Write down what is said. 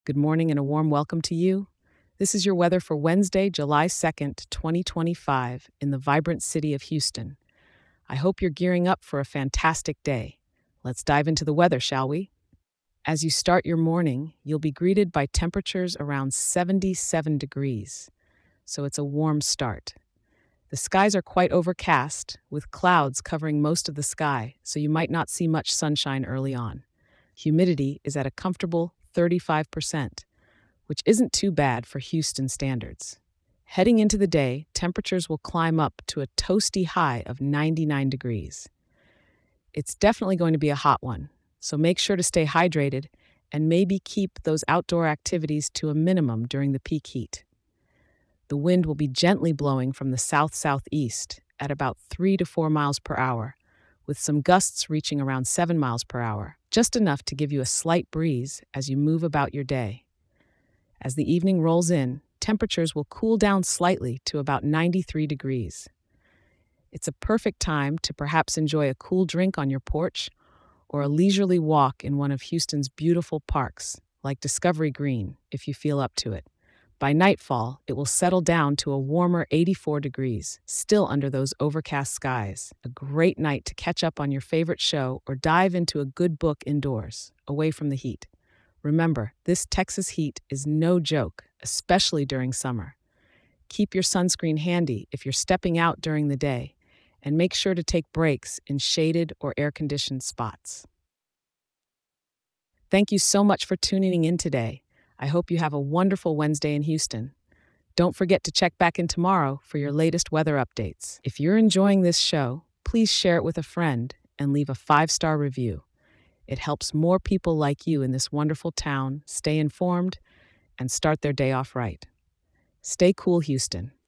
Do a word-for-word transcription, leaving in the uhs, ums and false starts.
Good morning and a warm welcome to you. This is your weather for Wednesday, July second, twenty twenty-five, in the vibrant city of Houston. I hope you're gearing up for a fantastic day. Let's dive into the weather, shall we? As you start your morning, you'll be greeted by temperatures around seventy-seven degrees, so it's a warm start. The skies are quite overcast, with clouds covering most of the sky, so you might not see much sunshine early on. Humidity is at a comfortable thirty-five percent, which isn't too bad for Houston standards. Heading into the day, temperatures will climb up to a toasty high of ninety-nine degrees. It's definitely going to be a hot one, so make sure to stay hydrated and maybe keep those outdoor activities to a minimum during the peak heat. The wind will be gently blowing from the south-southeast at about three to four miles per hour, with some gusts reaching around seven miles per hour, just enough to give you a slight breeze as you move about your day. As the evening rolls in, temperatures will cool down slightly to about ninety-three degrees. It's a perfect time to perhaps enjoy a cool drink on your porch or a leisurely walk in one of Houston's beautiful parks, like Discovery Green, if you feel up to it. By nightfall, it will settle down to a warmer eighty-four degrees, still under those overcast skies. A great night to catch up on your favorite show or dive into a good book indoors, away from the heat. Remember, this Texas heat is no joke, especially during summer. Keep your sunscreen handy if you're stepping out during the day, and make sure to take breaks in shaded or air-conditioned spots. Thank you so much for tuning in today. I hope you have a wonderful Wednesday in Houston. Don't forget to check back in tomorrow for your latest weather updates. If you're enjoying this show, please share it with a friend and leave a five-star review. It helps more people like you in this wonderful town stay informed and start their day off right. Stay cool, Houston.